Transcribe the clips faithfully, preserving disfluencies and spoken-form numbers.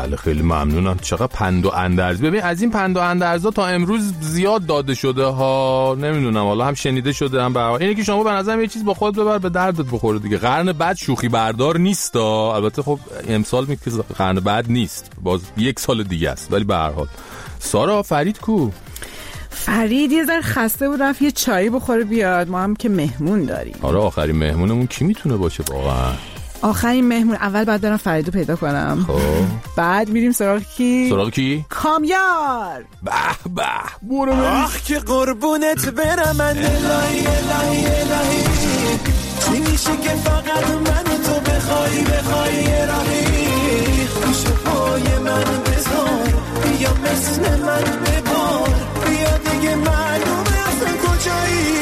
بله خیلی ممنونم. چقدر پند و اندرز. ببین از این پند و اندرزا تا امروز زیاد داده شده ها، نمیدونم حالا هم شنیده شده هم برای اینه که شما به نظرم یه چیز با خود ببر به دردت بخوره دیگه. قرن بعد شوخی بردار نیست ها. البته خب امسال میگه قرن بعد نیست، باز یک سال دیگه است، ولی به هر حال. سارا فرید کو؟ فرید یه ذره خسته بود رفت یه چایی بخوره بیاد، ما هم که مهمون داریم. آره آخرین مهمونمون کی میتونه باشه واقعا؟ آخرین مهمون اول بعد برم فریدو پیدا کنم. خب بعد میریم سراغ کی؟ سراغ کی؟ کامیار. به به برو بریم. آخ که قربونت برم من الهی الهی الهی، چی میشه که فقط من تو بخوای بخوای راهی، پیش پای من بذار بیا مثل من ببار، بیا دیگه معلومه اصلا کجایی.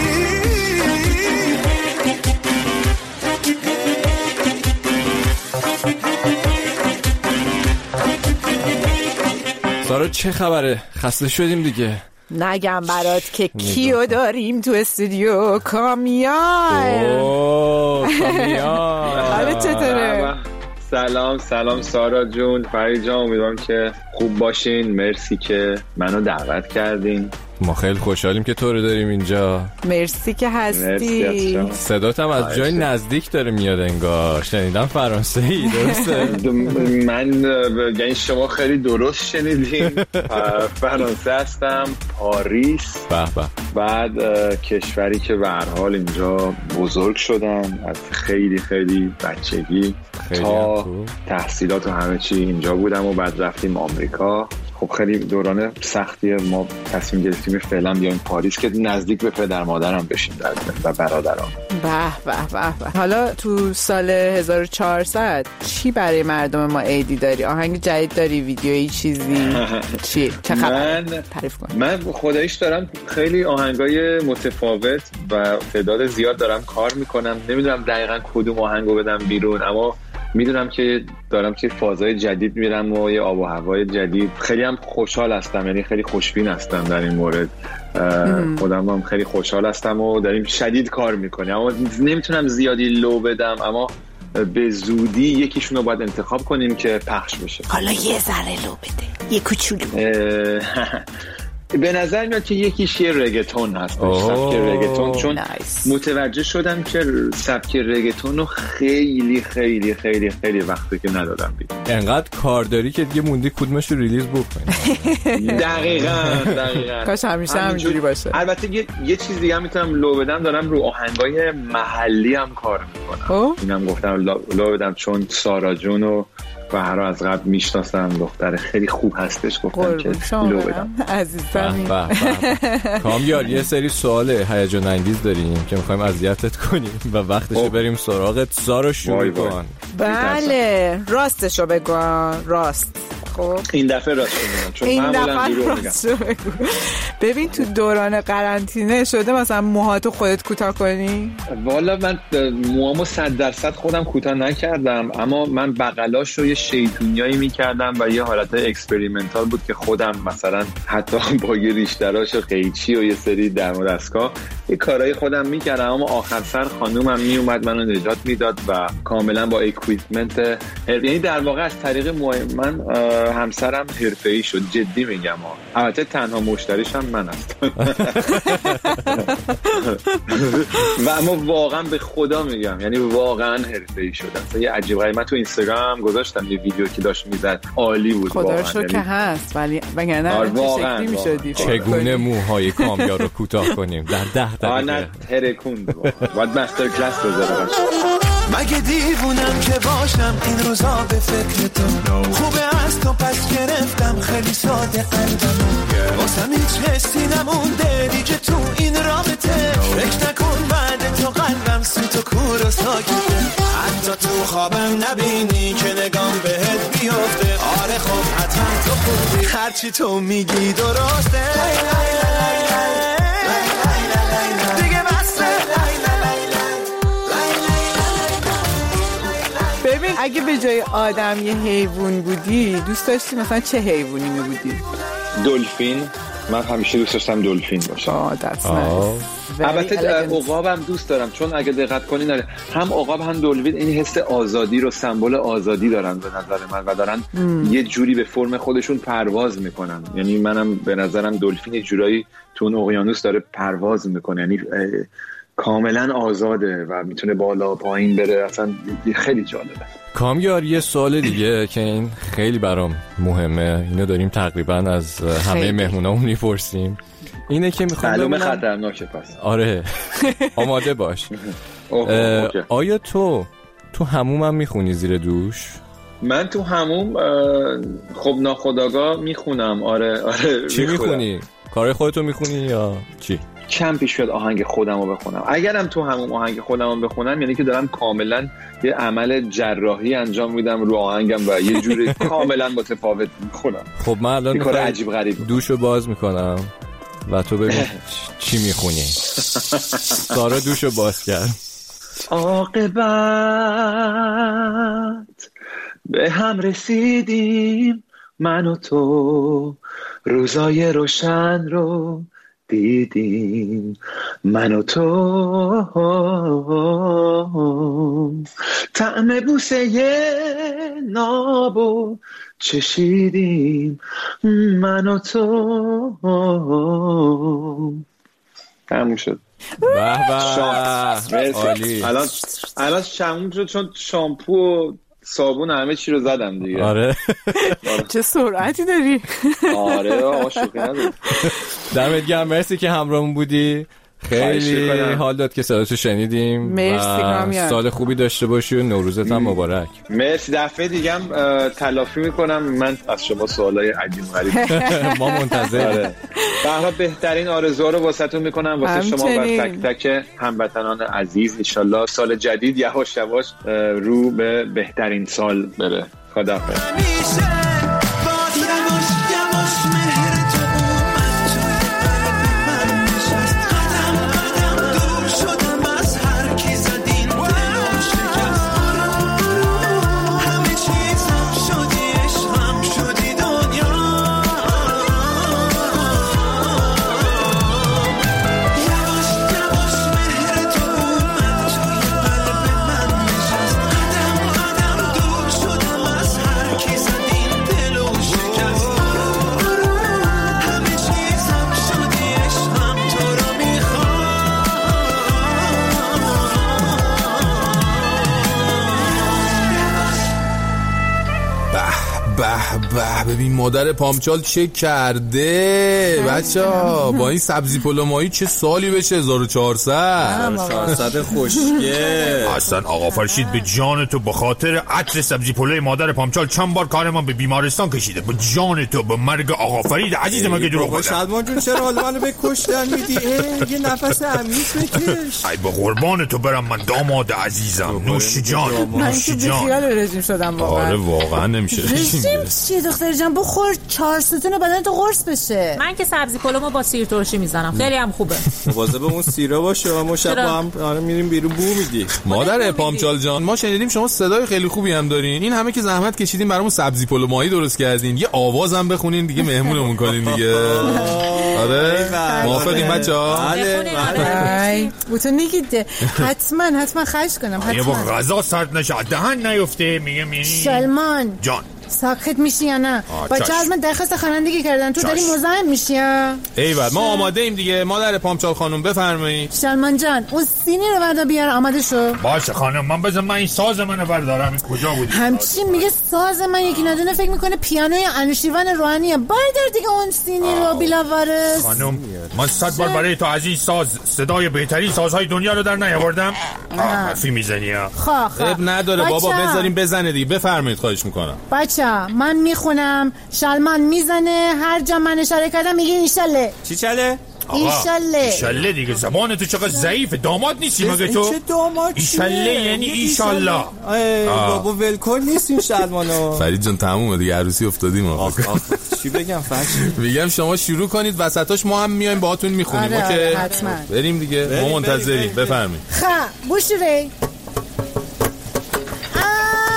سارا چه خبره؟ خسته شدیم دیگه. نگم برات که کیو داریم تو استودیو؟ کامیار. اوه کامیار. حالا چطوره؟ سلام سلام سارا جون، فرید جان، امیدوارم که خوب باشین. مرسی که منو دعوت کردین. ما خیلی خوشحالیم که تو رو داریم اینجا. مرسی که هستی. صدات هم از جای نزدیک داره میاد انگار. شنیدم فرانسه‌ای درسته؟ من یعنی شما خیلی درست شنیدین. فرانسه هستم، پاریس. به به. بعد کشوری که به هر حال اینجا بزرگ شدم از خیلی خیلی بچگی خیلی تا تحصیلات و همه چی اینجا بودم و بعد رفتیم آمریکا. خب خیلی دوران سختیه، ما تصمیم گرفتیم فعلا بیایم پاریس که نزدیک به پدر مادرم بشیم و برادرام. به به به به. حالا تو سال هزار و چهارصد چی برای مردم ما عیدی داری؟ آهنگ جدید داری؟ ویدیویی چیزی؟ چی؟ چه خبر؟ من تعریف کن. من خداییش دارم خیلی آهنگای متفاوت و تعداد زیاد دارم کار میکنم. نمیدونم دقیقاً کدوم آهنگو بدم بیرون، اما میدونم که دارم که فازهای جدید میرم و یه آب و هوای جدید. خیلی هم خوشحال هستم، یعنی خیلی خوشبین هستم در این مورد. خودم هم خیلی خوشحال هستم و داریم شدید کار میکنیم، اما نمیتونم زیادی لو بدم، اما به زودی یکیشون رو باید انتخاب کنیم که پخش بشه. حالا یه ذره لو بده، یه کوچولو. به نظر میاد که یکیش یه رگتون هست، سبک رگتون، چون nice. متوجه شدم که سبک رگتون رو خیلی خیلی خیلی خیلی وقتی که ندادم بیدم. انقدر کار داری که دیگه موندی کدومش رو ریلیز بکنی. دقیقاً دقیقاً کاش همیشه همینجوری باشه. البته یه, یه چیز دیگه هم میتونم لو بدم، دارم رو آهنگای محلی هم کار میکنم. اینم گفتم لو بدم چون سارا جون و بهرا از قبل میشناسم، دختر خیلی خوب هستش، گفتم که لو بدم. عزیزم کامیار یه سری سوال هیجان انگیز داریم که میخوایم اذیتت کنیم و وقتشه بریم سراغت. سارا شروع کن. بله راستشو بگو. راست. خب این دفعه راست میگم چون این معمولا دروغ میگم. ببین تو دوران قرنطینه شده مثلا موهاتو خودت کوتاه کنی؟ والا من موامو صد درصد خودم کوتاه نکردم، اما من بغلاشو یه شیطونیایی میکردم و یه حالت اکسپریمنتال بود که خودم مثلا حتی با یه ریشتراش و قیچی و یه سری درم و دستگاه یه کارهای خودم میکردم، اما آخر سر خانومم میومد منو نجات میداد و کاملا با اکویپمنت، یعنی در واقع از طریق موهای من همسرم حرفه‌ای شد. جدی میگم ها. البته تنها مشتریش هم من هستم. و اما واقعا به خدا میگم، یعنی واقعا حرفه‌ای شدم. یه عجیب غریب، من تو اینستاگرام گذاشتم یه ویدیو که داشت میزد، عالی بود خدا رو شکر که هست، ولی وگرنه چه شکلی میشدی؟ چگونه موهای کامیار رو کوتاه کنیم در ده دقیقه؟ نه ترکوند باید مستر کلاس بذارم. مگه دیوونم که باشم این روزا به فکر تو، خوبه از تو پس گرفتم خیلی ساده قلبم، واسم هیچ حسی نمونده دیگه تو این رابطه، فکر نکن بعد تو قلبم سوت و کور و ساکته، حتی تو خوابم نبینی که نگام بهت بیفته، آره خب حتما تو خوبی هرچی تو میگی درسته، دیگه بسته. ببین اگه به جای آدم یه حیوان بودی دوست داشتی مثلا چه حیوانی می بودی؟ دلفین. من همیشه دوست داشتم دلفین باشم. آه دست البته عقابم دوست دارم، چون اگه دقت کنین داره هم عقاب هم دلفین این حس آزادی رو، سمبل آزادی دارن به نظر من و دارن ام. یه جوری به فرم خودشون پرواز میکنن. یعنی منم به نظرم دلفین یه جورایی تو اون اقیانوس داره پرواز میکنه، یعنی کاملا آزاده و میتونه بالا پایین بره. اصلا خیلی جالبه. کامیار یه سوال دیگه که این خیلی برام مهمه، اینو داریم تقریبا از همه مهمونامون میپرسیم، اینه که میخوام معلومه خطرناکه پس. آره آماده باش. آیا تو تو حمومم میخونی زیر دوش؟ من تو حموم خب ناخودآگاه میخونم. آره آره. چی میخونی؟ کارهای خودتو میخونی یا چی؟ کم پیش بیاد آهنگ خودم رو بخونم. اگرم تو همون آهنگ خودم رو بخونم یعنی که دارم کاملا یه عمل جراحی انجام میدم رو آهنگم و یه جوری کاملا متفاوت میخونم. خب من الان کار عجیب غریب دوشو باز میکنم و تو ببین چی میخونی. سارا دوشو باز کرد. عاقبت به هم رسیدیم من و تو، روزای روشن رو دیدیم من و تو، طعم بوسه نابو چشیدیم من و تو. تموم شد. به به عالی. الان الان شموم شد چون شامپو و صابون همه چی رو زدم دیگه. آره چه سرعتی داری. آره آقا شوخی نداره. دمت گرم، مرسی که همراهمون بودی، خیلی حال داد که صداتو شنیدیم. مرسی کامیار، سال خوبی داشته باشی و نوروزت هم مبارک. مرسی. دفعه دیگه هم تلافی میکنم من از شما سوالای عجیب غریب. ما منتظریم. به هر حال بهترین آرزوها رو واسهتون میکنم واسه شما و تک تک هموطنان عزیز. ان شاءالله سال جدید یواش یواش رو به بهترین سال بره. خداحافظ. به ببین مادر پامچال چه کرده بچه‌ها با این سبزی پلو ماهی. چه سالی بشه؟ هزار و چهارصد چهارصد خوشگه. اصلا آقا فرشید به جان تو به خاطر عطر سبزی پلوی مادر پامچال چند بار کارمان به بیمارستان کشیده. به جان تو به مرگ آقا فرید عزیز ما که دروغ گفت. شلمان جون چرا حال منو به کشتن میدی؟ یه نفس عمیق بکش. ای به قربان تو برم من داماد عزیزم. نوش جان نوش جان. من که رژیم شدم واقعا. آره واقعا نمیشه رژیم چیه دختر جان؟ بخور چهار ستون بدن تو قرص بشه. من که سبزی پلومو با سیر ترشی میزنم، خیلی هم خوبه. مواظب اون سیرا باشه و ما شب با هم آره میریم بیرون بو میدی. مادر پامچال جان ما شنیدیم شما صدای خیلی خوبی هم دارین. این همه که زحمت کشیدین برامون سبزی پلو ماهی درست کردین، یه آواز هم بخونین دیگه مهمونمون کنین دیگه. آره موافقین بچه‌ها؟ بله بله. بوتو نگیده. حتما حتما خرج کنم حتما. یه با غذا سرد نشه دهن نیفته. میگه میری سلمان جان ساکت میشی یا نه؟ بچه از من درخواست خوانندگی کردن، تو داری مزاحم میشی یا؟ ایول ما آماده ایم دیگه. مادر پامچال خانم بفرمایید. سلمان جان اون سینی رو بردا بیار. آماده شو؟ باشه خانم. من بزن من این ساز منو بردارم. این کجا بودی؟ همچین میگه ساز من یکی ندونه فکر میکنه پیانوی انوشیروان روحانیه. بردار دیگه اون سینی رو بیلاوارس. خانم من صد بار برای تو از این ساز صدای بهترین سازهای دنیا رو در نیاوردم. حرفی میزنی ها؟ خواه خواه اب نداره بابا بذاریم بزنه دیگه. بفرمایید خواهش میکنم. بچه من میخونم شلمان میزنه، هر جا من اشاره کردم میگه ایشاله. چی چله؟ ایشاله. ایشاله دیگه زبان تو چقدر ضعیفه. داماد نیستی مگه تو؟ چه داماد؟ ایشاله یعنی ایشالله. بابا ولکن نیستیم شلمانو. فرید جان تمومه دیگه عروسی افتادیم آقا. چی بگم فرشید؟ میگم شما شروع کنید وسطاش ما هم میایم باهاتون میخونیم. آره اوکی حتما. بریم دیگه. ما منتظریم. بفرمایید. خب بوشوری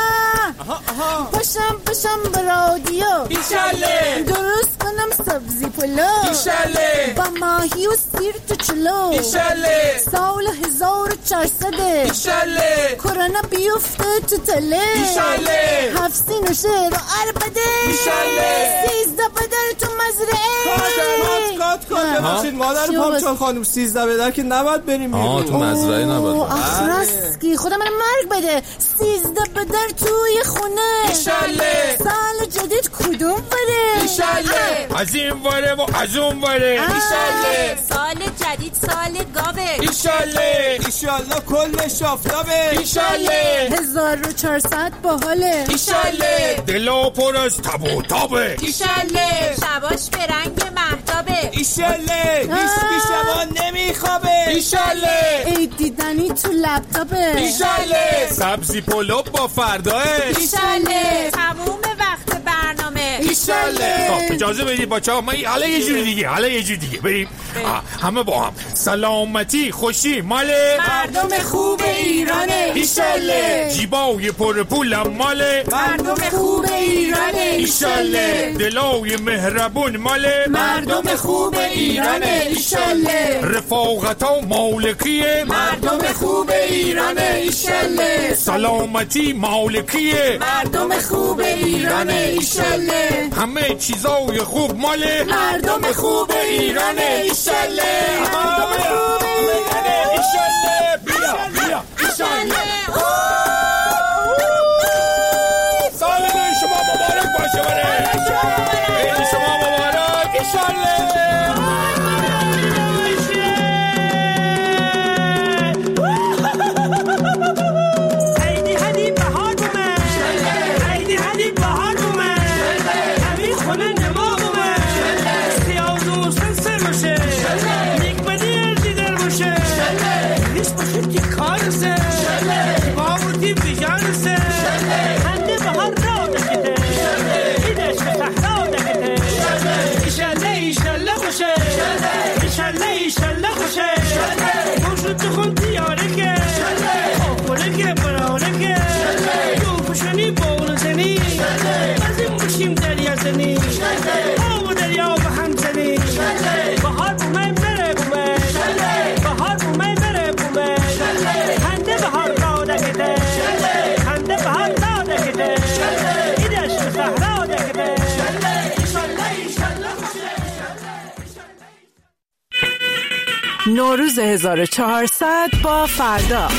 پاشم پاشم به رادیو ایشاله درست کنم سبزی پلو ایشاله با ماهی و سیر تو چلو ایشاله سال هزار و چهارصده ایشاله کرونا بیفته تو تله ایشاله هفت و شعر و عربده ایشاله سیزده بدر تو مزرعه کات کات کات ببخشید مادر پامچال خانم سیزده بدر که نباید بریم بیرون. آه تو مزرعه نباید. آخ راسکی خدا من مرگ بده. سیزده بدر توی خونه ایشاله سال جدید کدوم بره ایشاله از این وره و از اون وره ایشاله سال جدید سال گاوه ایشاله ایشالله کل شافتابه ایشاله هزار و چهارصد باحاله ایشاله دلا پر از تب و تابه ایشاله شباش به رنگ مهتابه ایشالله هیچ شما نمیخوابه ایشاله عید دیدنی تو لپتاپه ایشاله سبزی پلو با فرداه ایشاله تموم وقت برنامه ایشاله خب اجازه بدید بچه‌ها ما حالا یه جور دیگه حالا یه جور دیگه بریم همه با هم سلامتی خوشی مال مردم خوب ایرانه ایشاله جیبای پر پولم مال مردم خوب ایرانه ایشاله دلای مهربون مال مردم خوب ایرانه ایشاله رفاقتا مالکیه مردم خوب ایرانه ایشاله سلامتی مالکیه مردم خوب ایرانه ایشاله همه چیزای خوب مال مردم خوب ایرانه ایشاله مردم خوب ایرانه ایشاله بیا بیا ایشاله سال نو شما مبارک باشه بره عید شما مبارک ایشاله نوروز هزار و چهارصد با فردا.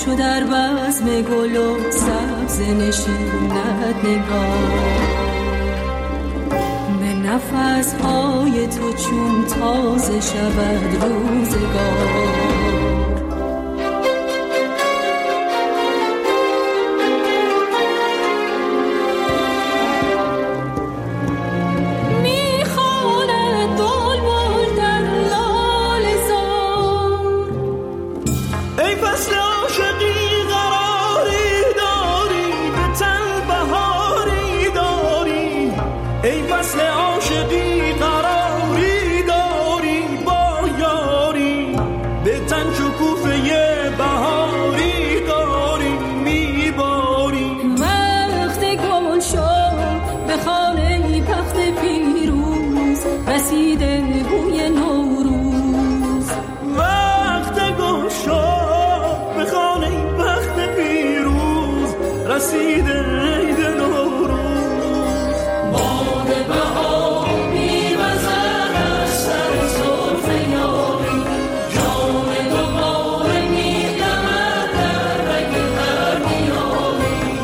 چو در بزم گل و سبز نشیند نگار، به نفسهای تو چون تازه شود روزگار. رسیده بوی نوروز، وقت گل شد به خانه بخت پیروز، رسیده عید نوروز. باد بهار می‌وزد از سر زلف یاری، جام دوباره می‌دمد در رگ هر دیاری.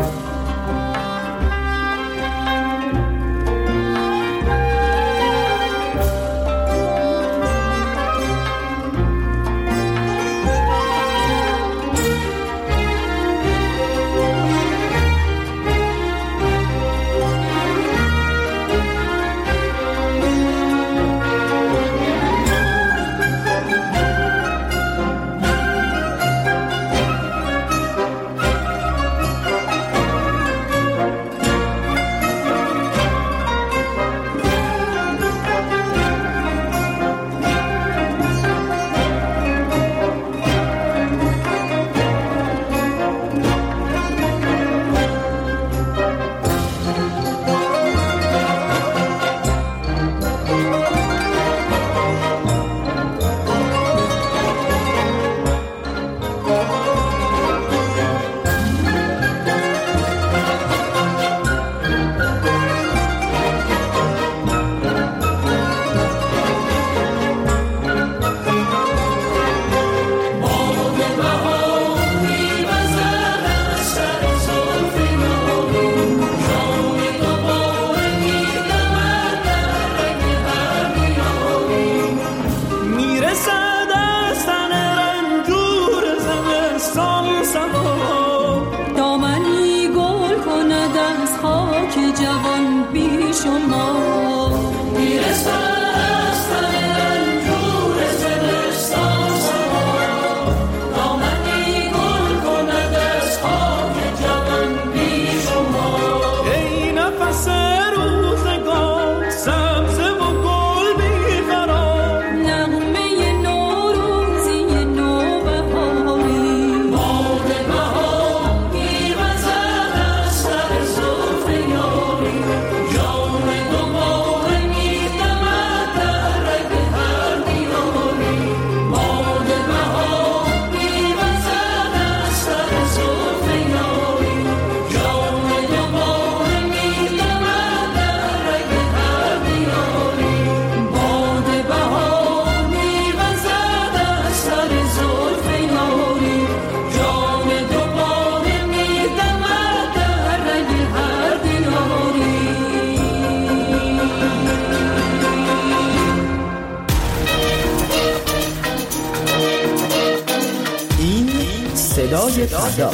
صدای فردا،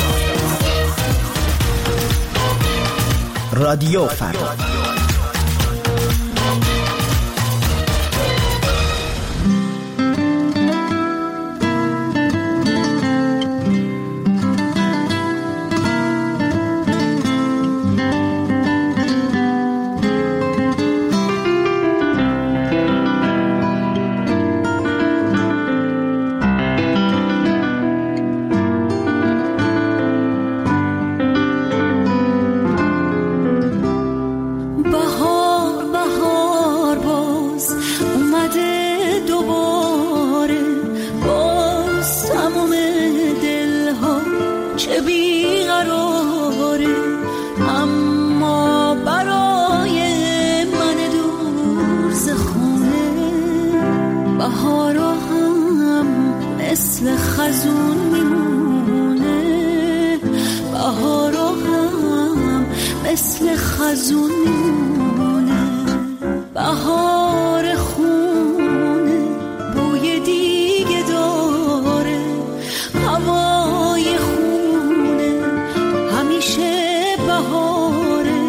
رادیو فردا. بهارا هم مثل خزون میمونه. مثل خزون میمونه، بهار خونه بوی دیگه داره، هوای خونه همیشه بهاره،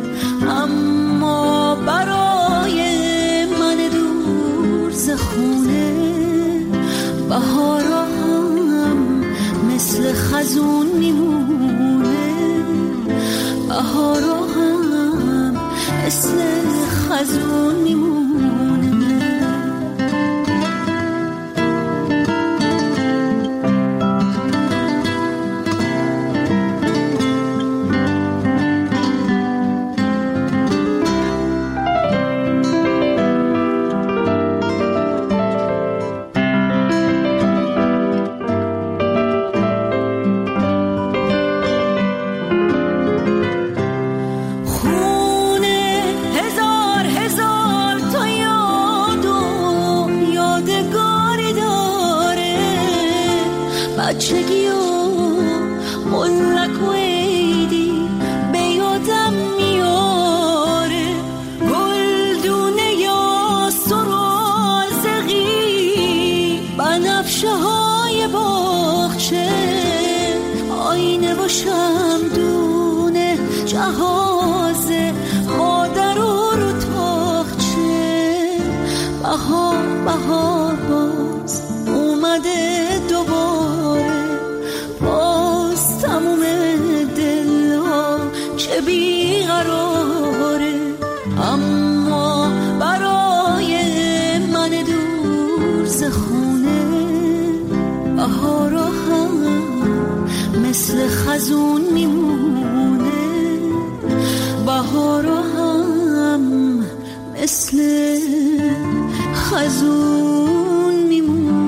اما برای من دور ز خونه بهارا هم مثل خزون میمونه، بهارا هم مثل خزون میمونه. بچگی و ملک و عیدی به یادم میاره، گلدونه یا سرازقی بنفشه های باغچه، آینه و شمدونه جهاز مادر و رو تاخچه، بهار بهار باز اومده دوباره، باز تموم دل ها چه بیقراره، اما برای من دور ز خونه بهارا هم مثل خزون میمونه، بهارا هم مثل خزون میمونه.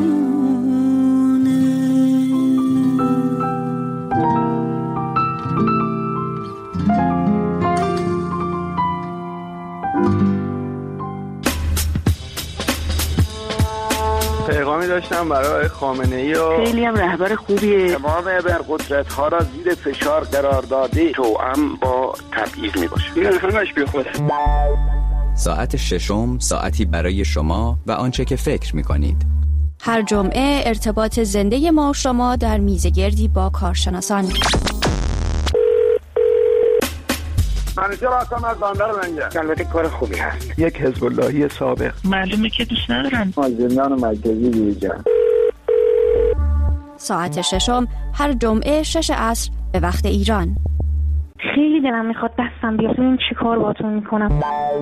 پیغامی داشتم برای خامنه‌ای و خیلی هم رهبر خوبیه، تمام ابرقدرت ها را زیر فشار قرار داده، توأم با تبعیض می باشه. این همش بی خوده. ساعت ششم ساعتی برای شما و آنچه که فکر می کنید. هر جمعه ارتباط زنده ما و شما در میزگردی با کارشناسان. منیجر آسان از باندر منگه. البته کار خوبی هست. یک حزب اللهی سابق. معلومه که دوست ندارن. از زندان مرکزی بیرون. ساعت ششم هر جمعه شش عصر به وقت ایران. خیلی دلم میخواد دستم بیاد ببین چی کار باهاتون میکنم.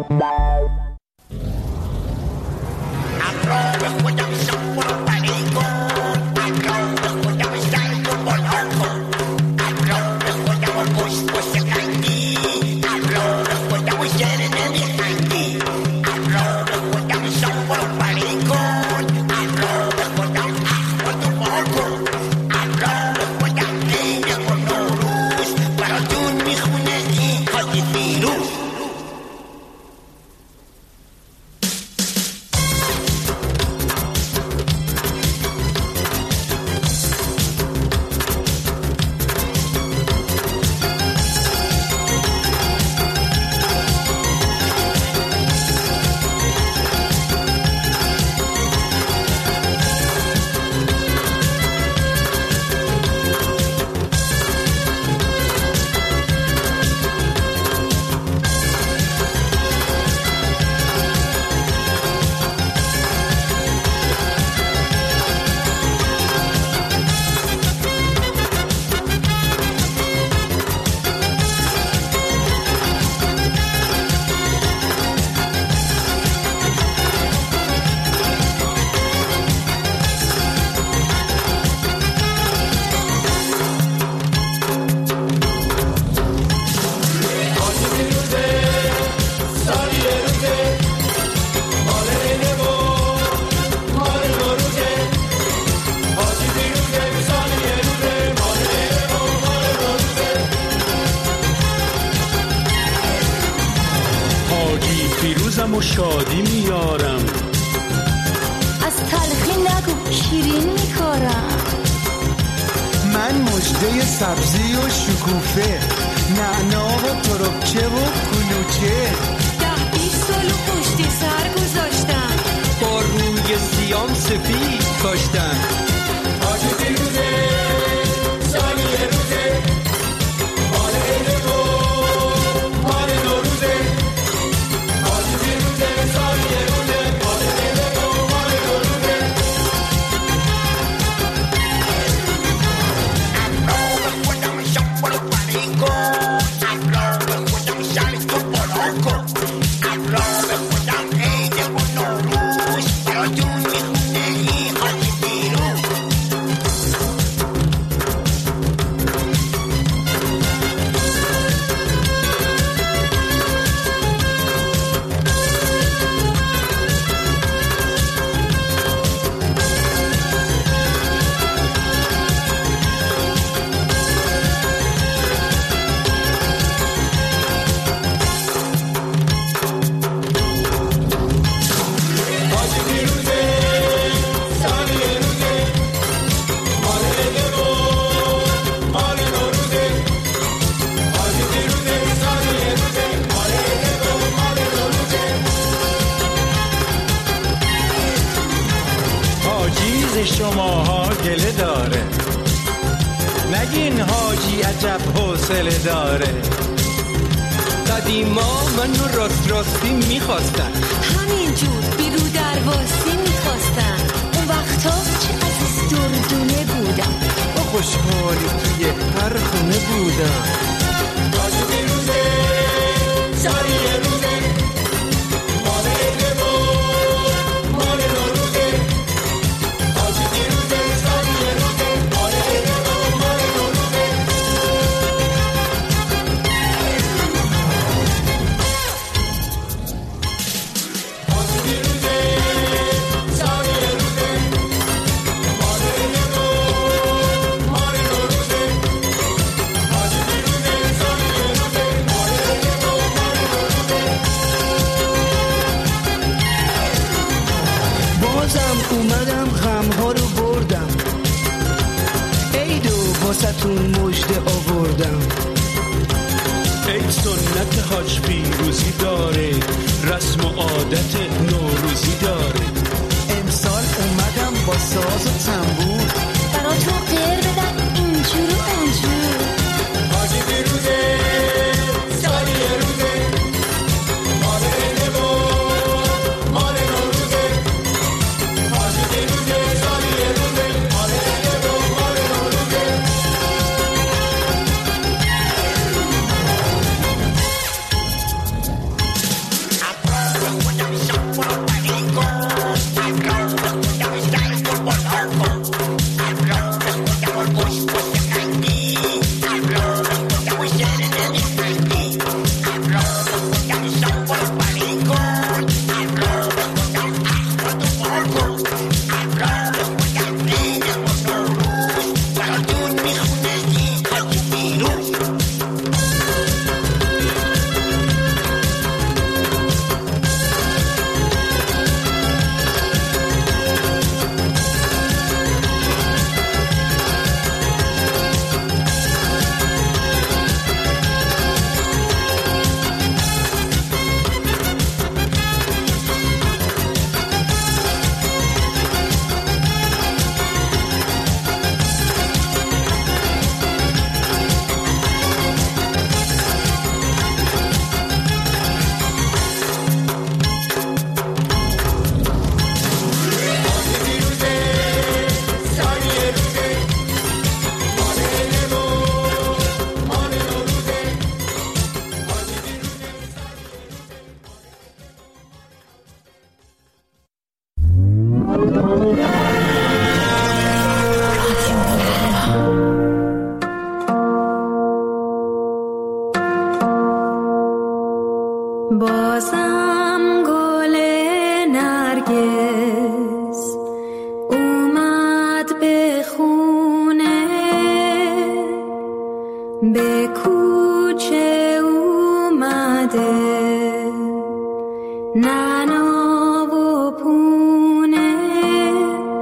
پیروزم و شادی میارم، از تلخی نگو شیرین میکارم، من مژده سبزی و شکوفه نعنا و تربچه و کلوچه. ده بیست سال و پشت سر گذاشتم، با روی سیام سفید کاشتم. حاج فیروزه سالیه روزه، مال عیده و مال نوروزه. حاج فیروزه سالیه روزه، مال عیده و مال نوروزه. امرو خودم شب و پریگو، امرو خودم شب و پراکو، امرو خودم عیده و نوروز، براتون میخونه این حاج فیروز. شماها گله داره، نگین حاجی عجب حوصله داره. قدیما منو راست راستی میخواستن، همینجور بیرو درواسی میخواستن. اون وقتا چه عزیز دردونه بودم، با خوشحالی توی هر خونه بودم. حاج فیروزه سالیه روزه، مال عیده و مال نوروزه. حاج فیروزه سالیه روزه، مال عیده و مال نوروزه. حاج فیروزه سالیه روزه، مال عیده و مال نوروزه. حاج فیروزه سالیه روزه، مال عیده و مال نوروزه. بازم اومدم غمها رو بردم، عیدو واسه‌تون مژده آوردم. عید سنت حاج فیروزی داره، رسم و عادت نوروزی داره. امسال اومدم با ساز و تنبور، براتون غیر بدن اینجور و اونجور. حاج فیروزه سالیه روزه، مال عیده و مال نوروزه. حاج فیروزه سالیه روزه، مال عیده و مال نوروزه. بازم گل نرگس اومد به خونه، به کوچه اومده نعنا و پونه.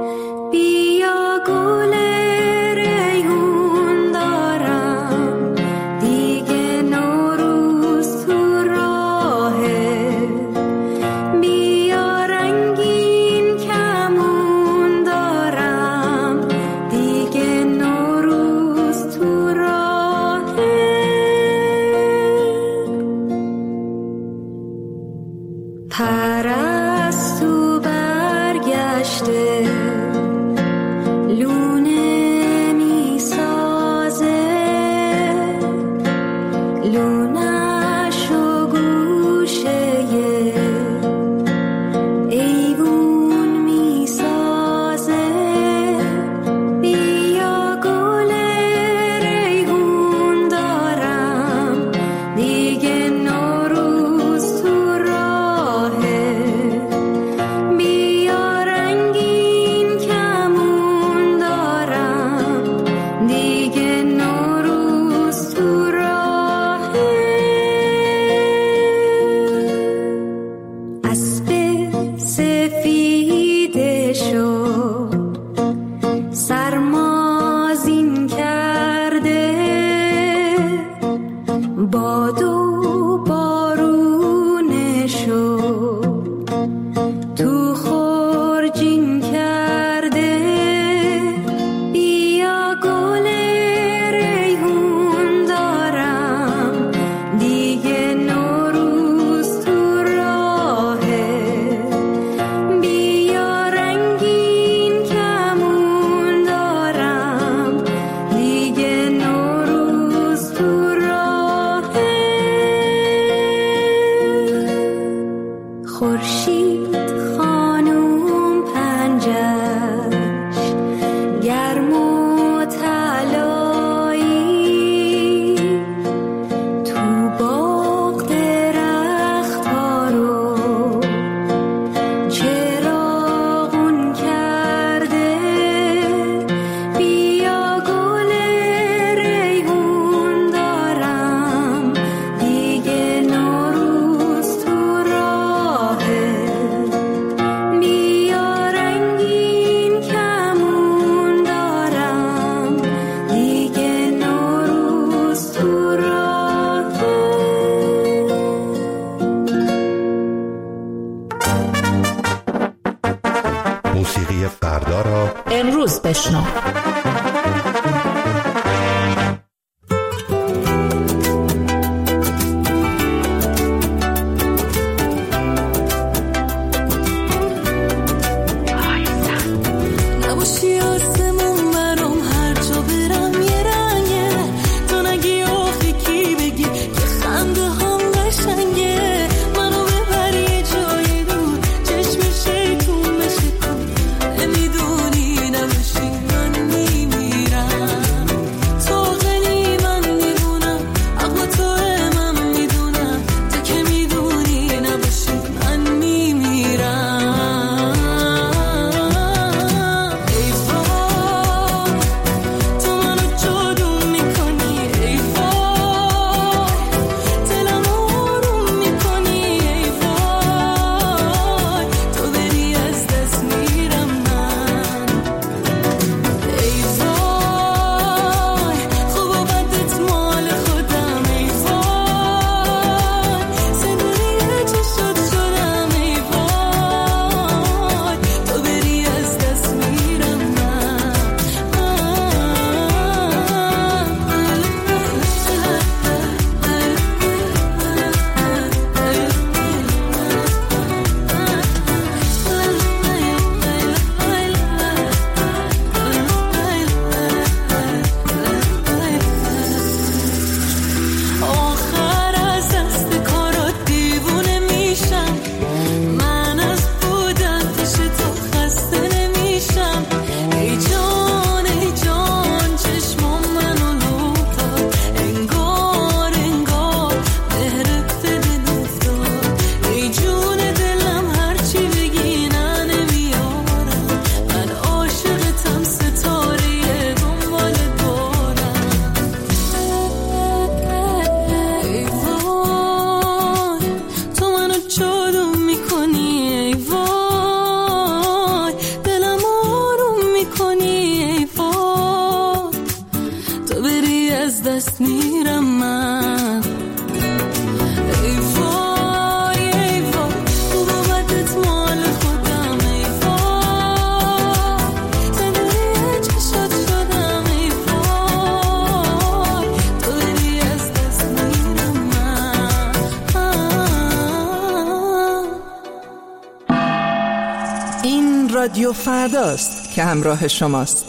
موسیقی فردا را امروز بشنو. رادیو فرداست که همراه شماست.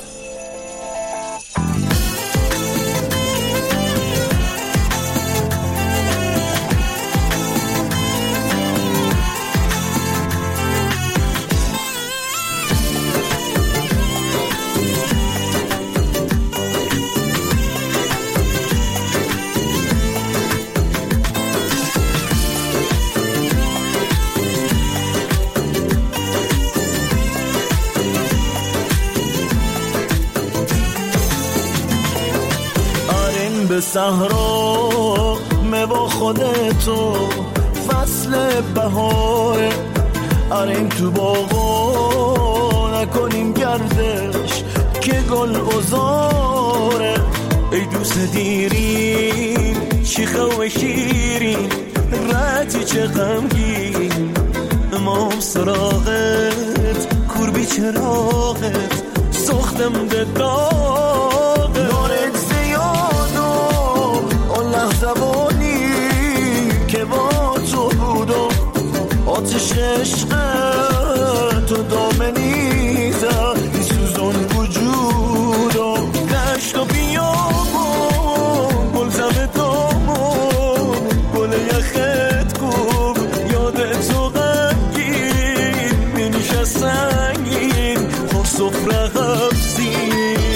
صحرا با خودتو فصل بهاره، آره این تو باغا نکنیم گردش که گل ازاره. ای دوست دیرین شیخه و شیرین رتی چه غمگین، امام سراغت کوربی چراغت سختم ده داغ دارت زیاد و اون لحظه بانی که با تو بودم آتش عشق تو دامنی زد این سوزان وجودم دشت و بیابم گل زم دامم گل یخت کن یادت تو غمگین منیش سنگین خور سفره غفزین.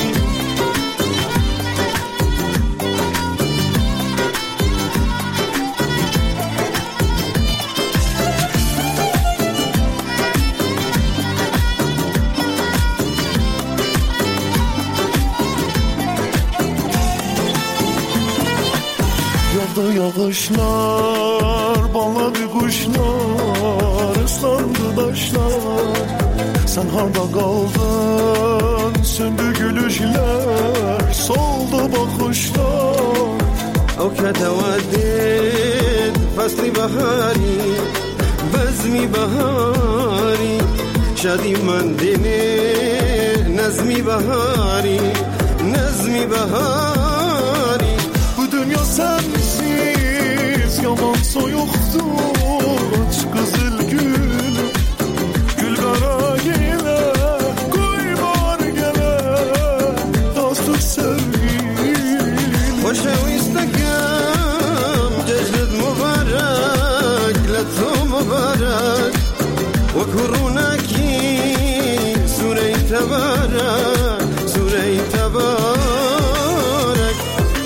Yağışlar, bağladı kuşlar, ıslandı taşlar. Sen harda kaldın, söndü gülüşler, soldu bakışlar. O كتودد فصل بهاری بزمی بهاری شدی من دینه نظمی بهاری نظمی بهاری bu dünya sensiz yaman soyuqdu aç qızıl gül gül qara yelə qoy var gələ dostluq sevgilim خوشویستکم جشنت مبارک لطو مبارک و کرونکی سوره تبارک سوره تبارک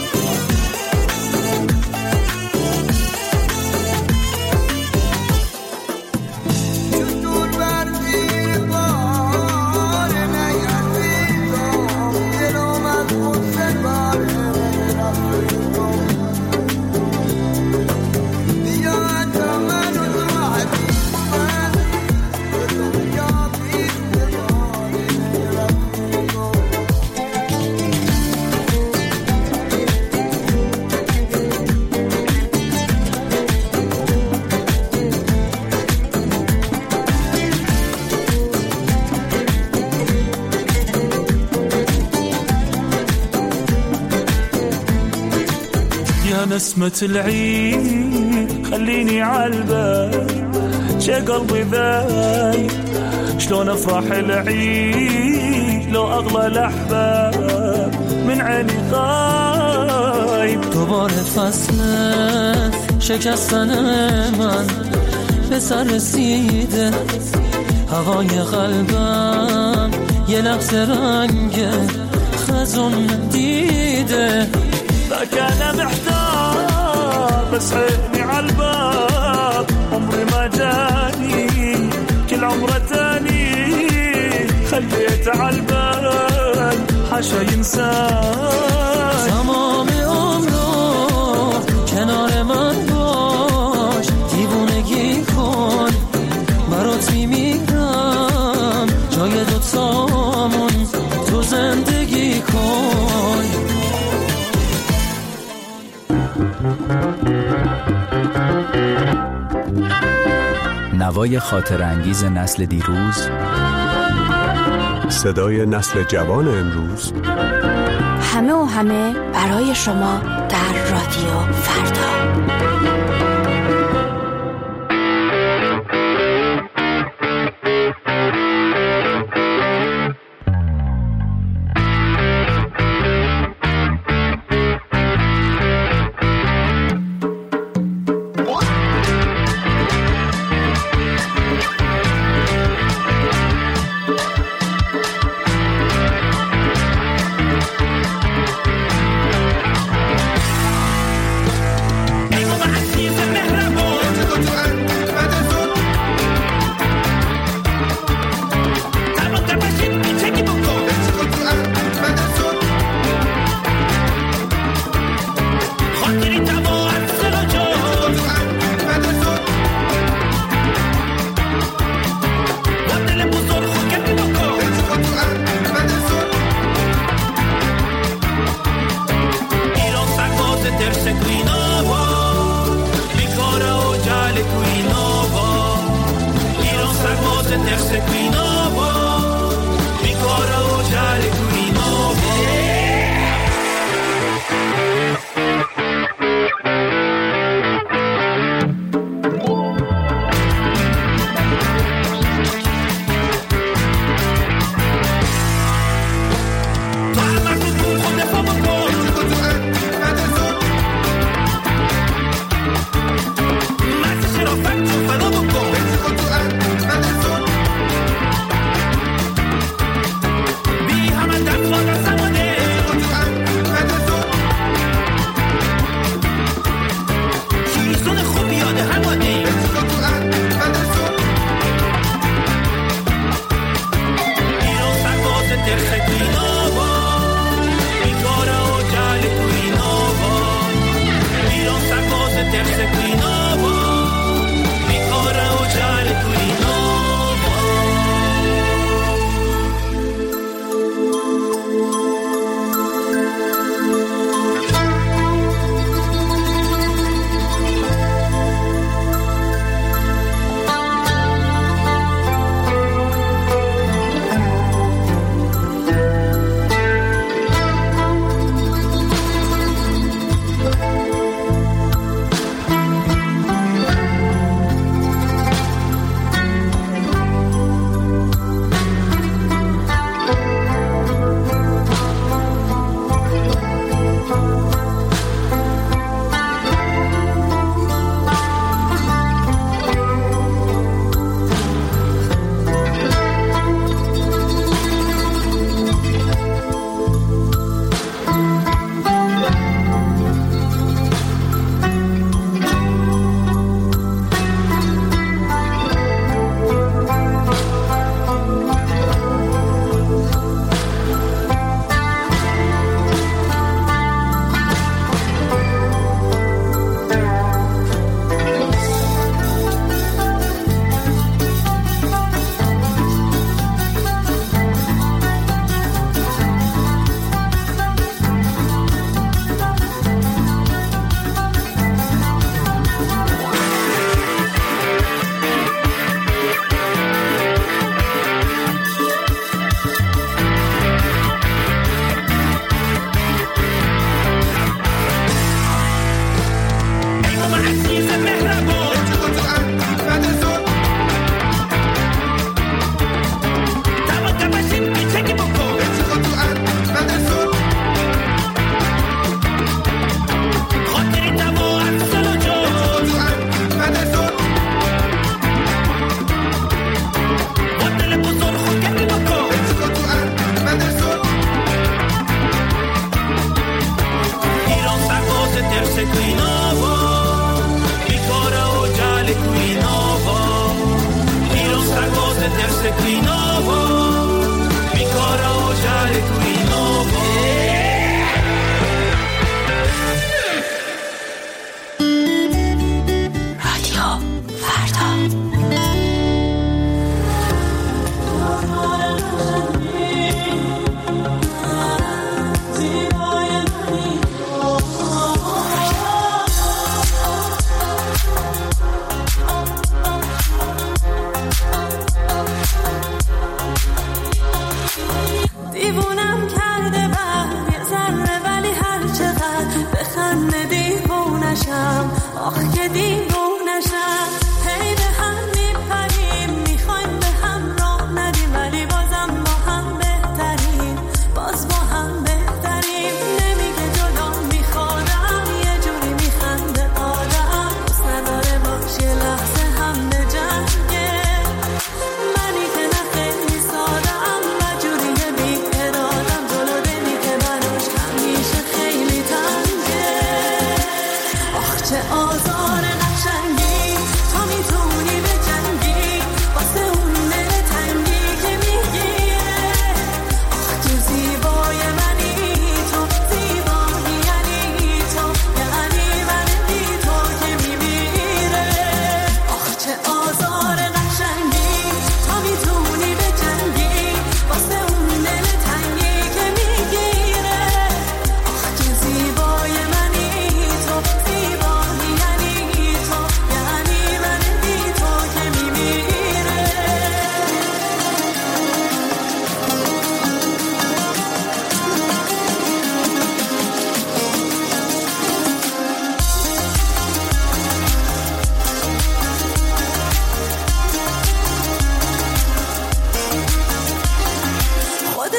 نسمة العيد خليني عالبال شي قلبي ذايب شلون افرح العيد لو اغلى الاحباب من عيني غايب دوباره فصل شکستن من به سر رسیده هوای قلبم یه لحظه رنگ خزون دیده فكان محتار بس عيني عالباب عمري ما جاني كل عمره تاني خليت عالبال حاشا ينساي تمام عمرو کنار من باش دیوونگی کن برات میمیرم جای دوتامون تو زندگی کن نوای خاطر انگیز نسل دیروز، صدای نسل جوان امروز، همه و همه برای شما در رادیو فردا. Come on.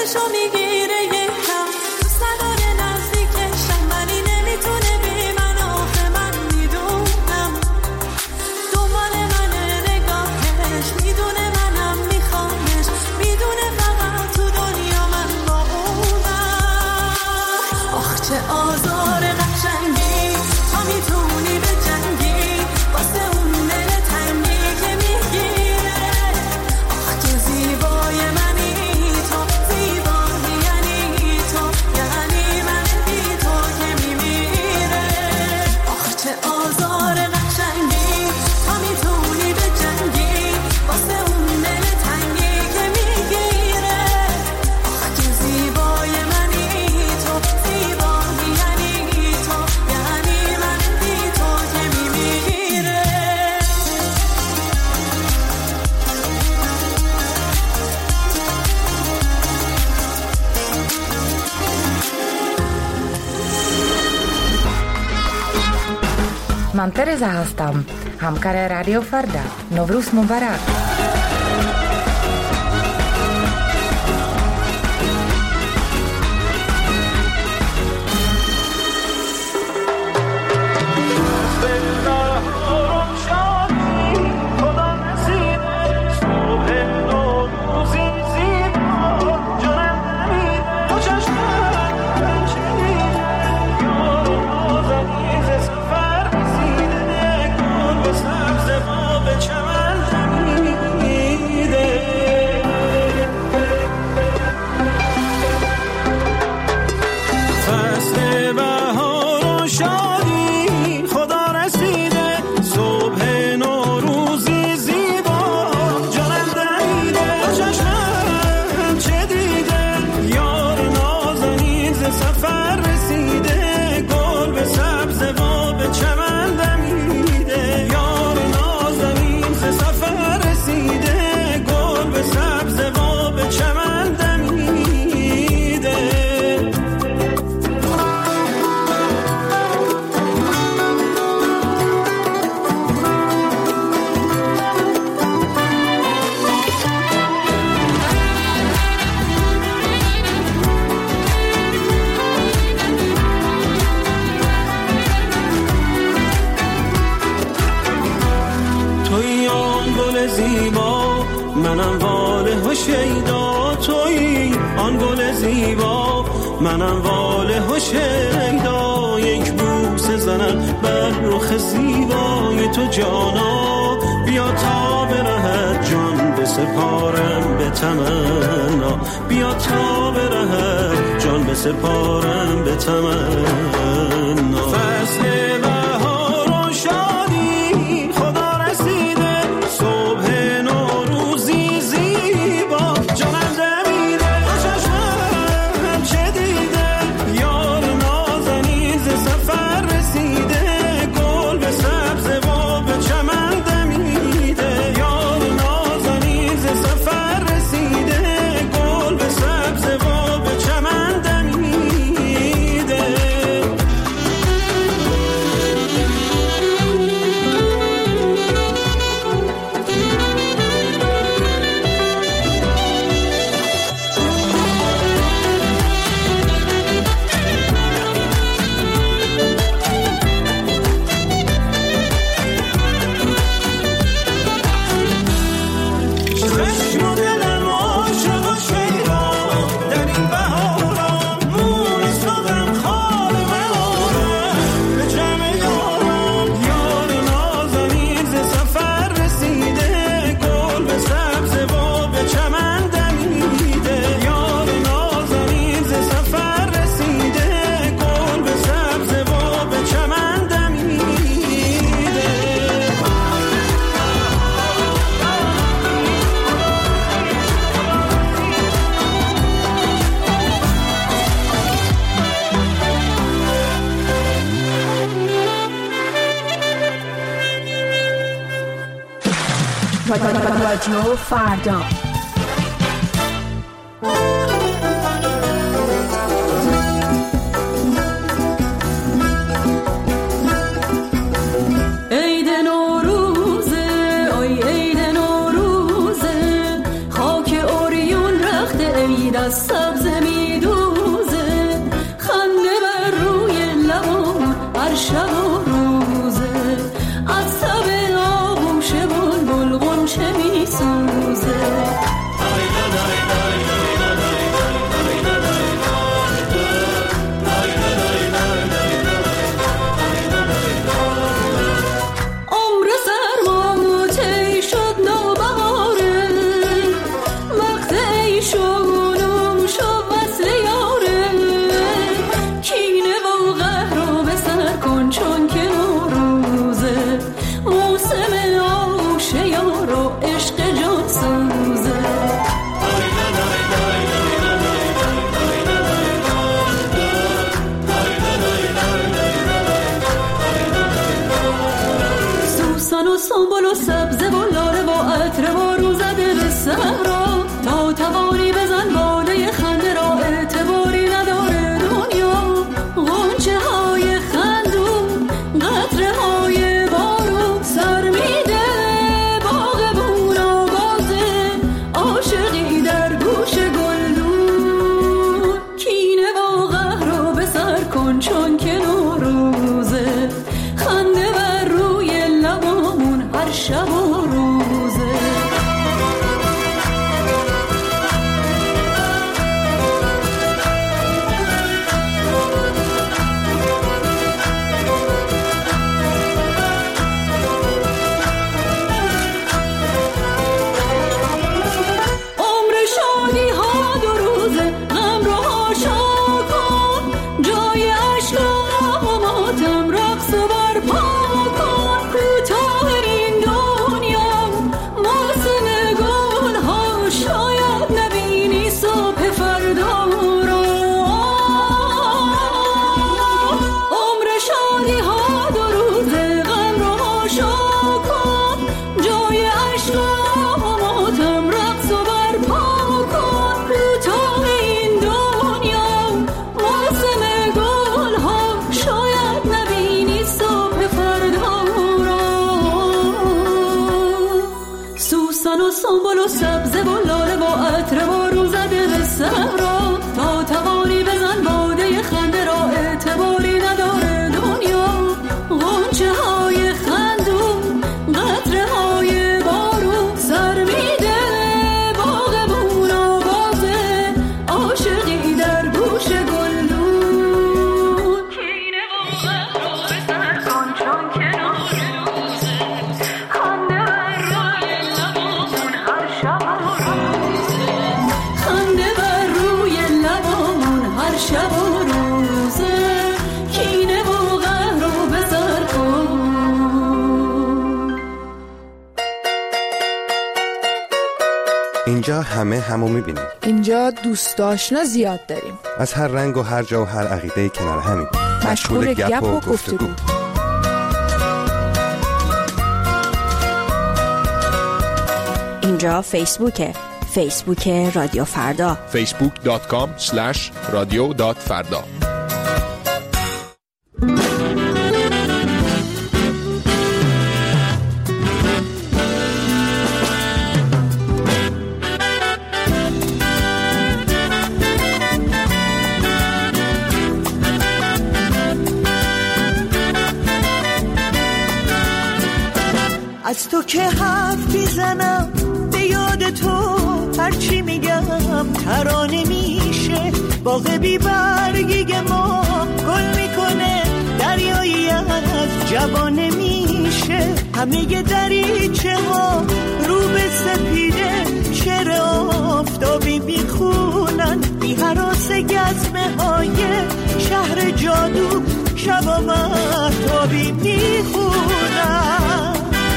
دلشو میگیره یکم دوست نداره نزدیکشم ولی نمیتونه بی من آخه من میدونم دنبال منه نگاهش میدونه منم میخوامش میدونه فقط تو دنیا من با اونم آخ چه آزار قشنگی تا میتونی به جنگی واسه اون دل تنگی که میگیره آخ که زیبای منی تو زیبایی یعنی تو یعنی من بی تو که میمیره آخ چه آزار قشنگی تا میتونی به جنگی واسه اون دل تنگی که میگیره آخ که زیبای منی تو زیبایی یعنی تو یعنی من بی تو که میمیره من ترزا هستم همکار رادیو فردا نوروز مبارک زیبا منم واله و شیدا تویی آن گل زیبا منم واله و شیدا یک بوسه زنم بر رخ زیبای تو جانا بیا تا به رهت جان بسپارم به تمنا بیا تا به رهت جان بسپارم به تمنا فصل بهار و شادی خدا رسیده صبح نوروزی زیبا جانم دمیده چشمم چه دیده یار نازنین ز سفر رسیده گل به سبز و به چمن دمیده یار نازنین ز سفر رسیده گل به سبز و به چمن دمیده رادیو فردا عید نوروزه آی عید نوروزه خاک اوریون رخت عید از سبز همه همو میبینیم. اینجا دوست آشنا زیاد داریم، از هر رنگ و هر جا و هر عقیده کنار همین، مشغول گپ و گفتگو. اینجا فیسبوکه، فیسبوک رادیو فردا، فیسبوک دات کام اسلش رادیو دات فردا. از تو که حرف میزنم به یاد تو، هرچی میگم ترانه میشه. باغ بی برگی ما گل میکنه، دریایی از جوانه میشه. همه دریچه ها رو به سپیده، شعر آفتابی میخونن. بی هراس گزمه های شهر جادو، شبا مهتابی میخونن.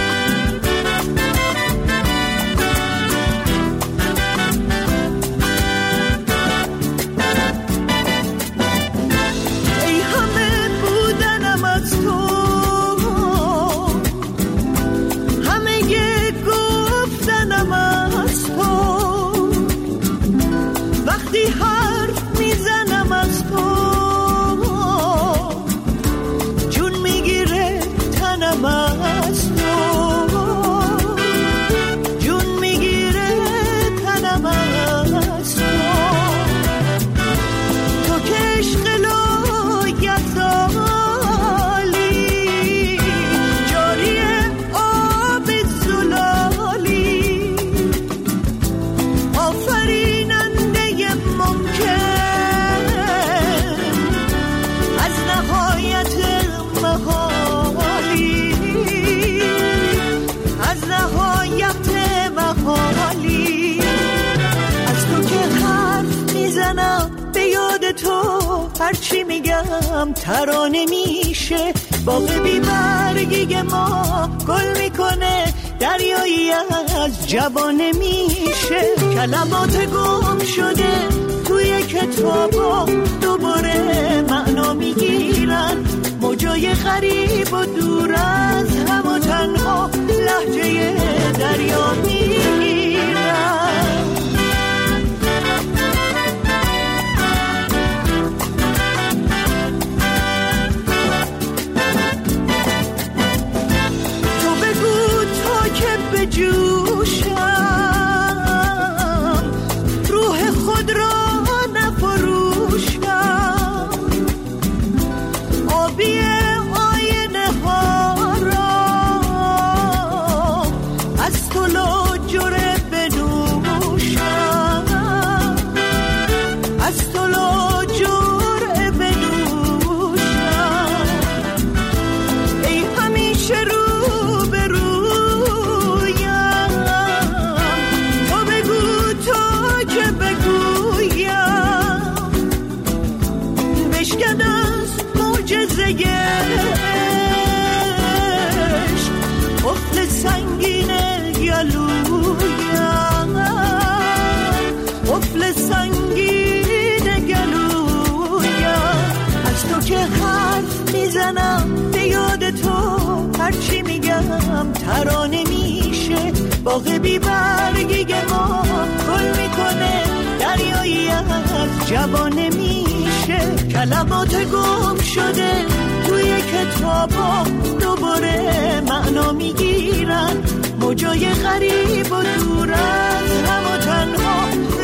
هرچی میگم ترانه میشه. باغ بی برگی ما گل میکنه، دریایی از جوانه میشه. کلمات گم شده توی کتابا دوباره معنا میگیرن. موجای غریب و دور از هم و تنها لهجه دریا میگیرن. به جوشم روح خود را نفروشم، آبی آینه ها را از تو لاجره بنوشم، از تو لاجره بنوشم. ای همیشه رو به رو افل سنگینه گلویم، افل سنگینه گلویم. از تو که حرف میزنم به یاد تو، هرچی میگم ترانه میشه. باغ بی برگی ما گل میکنه، دریایی از جوانه میشه. کلمات گم شده توی کتابا دوباره معنا میگیرن. موجای غریب و دور از هم و تنها